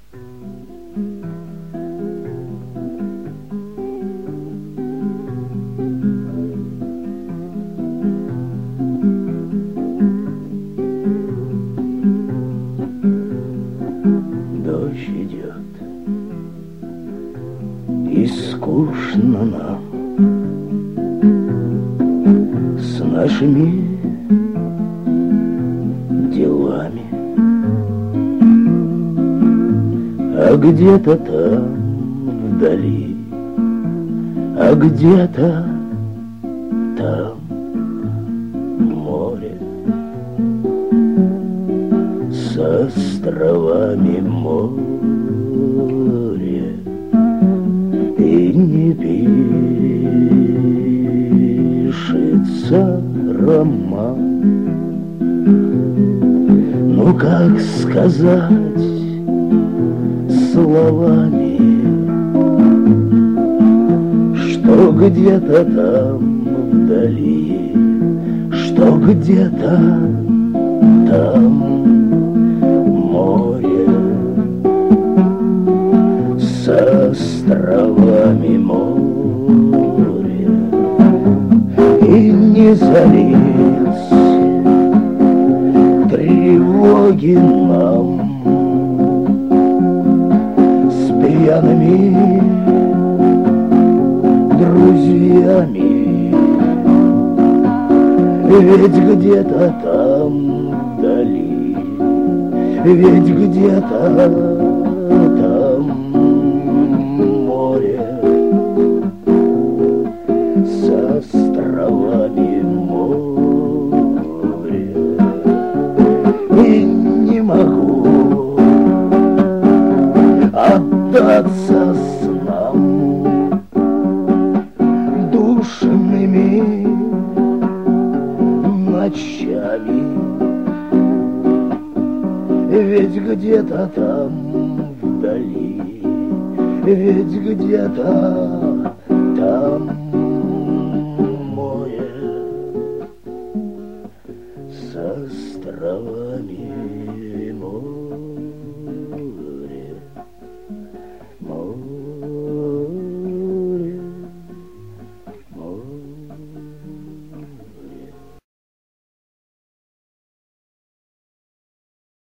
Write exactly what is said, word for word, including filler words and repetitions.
Дождь идет, и скучно нам с нашими делами. А где-то там вдали, а где-то там море с островами, море, и не пишется роман. Ну как сказать словами, что где-то там вдали, что где-то там море с островами, море, и не залить тревоги нам с пьяными друзьями. Ведь где-то там вдали, ведь где-то там море с островами, море, и не могу отдаться снам душными ночами. Ведь где-то там вдали, ведь где-то там море с островами, море, море.